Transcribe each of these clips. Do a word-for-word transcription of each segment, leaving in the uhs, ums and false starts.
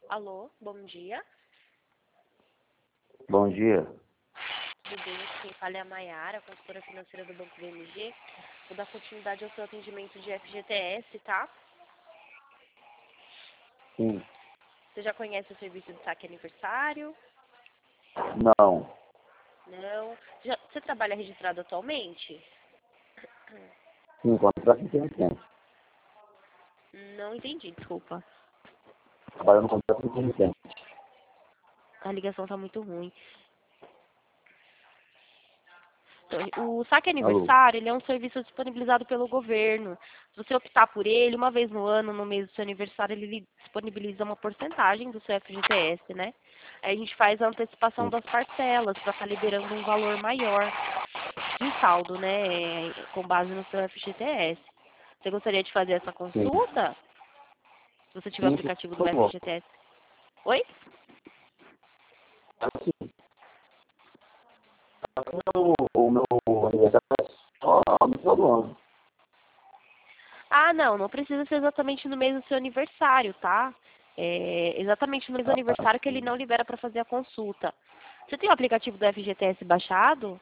Alô, bom dia. Bom dia. Tudo bem? Quem fala é a Maiara, consultora financeira do Banco B M G. Vou dar continuidade ao seu atendimento de F G T S, tá? Sim. Você já conhece o serviço de saque aniversário? Não. Não. Já, você trabalha registrado atualmente? Sim, contrato intermitente. Não entendi, desculpa. Trabalho no contrato intermitente. A ligação tá muito ruim. Então, o saque Alô? aniversário, ele é um serviço disponibilizado pelo governo. Se você optar por ele, uma vez no ano, no mês do seu aniversário, ele lhe disponibiliza uma porcentagem do seu F G T S, né? Aí a gente faz a antecipação Sim. das parcelas para estar liberando um valor maior de saldo, né? Com base no seu F G T S. Você gostaria de fazer essa Sim. consulta? Se você tiver o Sim, aplicativo do por favor. F G T S. Oi? Assim, o, o meu aniversário é só no final do ano. Ah, não, não precisa ser exatamente no mês do seu aniversário, tá? É exatamente no mês do Ah, aniversário que ele não libera para fazer a consulta. Você tem o aplicativo do F G T S baixado?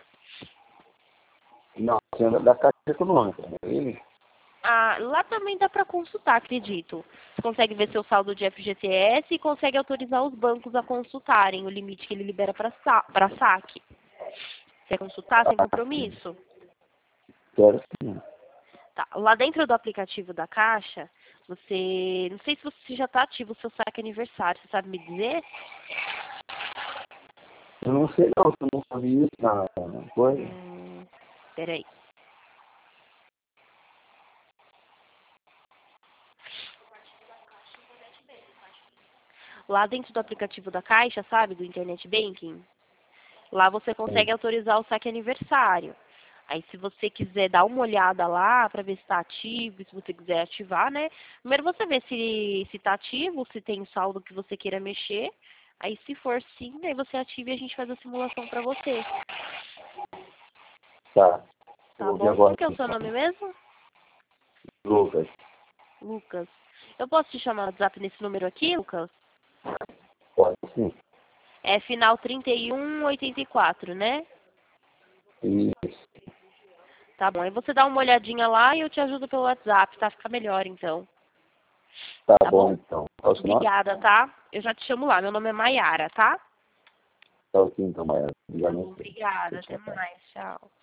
não, assim, da Caixa Econômica. Ele, Ah, lá também dá para consultar, acredito. Você consegue ver seu saldo de F G T S e consegue autorizar os bancos a consultarem o limite que ele libera para sa para saque. Quer consultar sem compromisso? quero sim. Tá. Lá dentro do aplicativo da Caixa, você... Não sei se você já está ativo o seu saque aniversário, você sabe me dizer? Eu não sei não, se eu nunca vi isso na na coisa. Hum, peraí. Lá dentro do aplicativo da Caixa, sabe, do Internet Banking, lá você Sim. consegue autorizar o saque aniversário. Aí, se você quiser dar uma olhada lá para ver se está ativo, se você quiser ativar, né? Primeiro você vê se se está ativo, se tem saldo que você queira mexer. Aí, se for sim, aí você ativa e a gente faz a simulação para você. Tá. Eu Tá vou ver bom? agora Como que é o seu então. nome mesmo? Lucas. Lucas. Eu posso te chamar no WhatsApp nesse número aqui, Lucas? Pode sim. É final trinta e um oitenta e quatro, né? Isso. Tá bom. Aí você dá uma olhadinha lá e eu te ajudo pelo WhatsApp, tá? Fica melhor, então. Tá Tá bom bom? então. Qual é o seu nome? Obrigada, tá? Eu já te chamo lá. Meu nome é Maiara, tá? Tá ok então, Maia. Tá Obrigado a bom, você. obrigada. Até Tchau, tchau. mais. Tchau.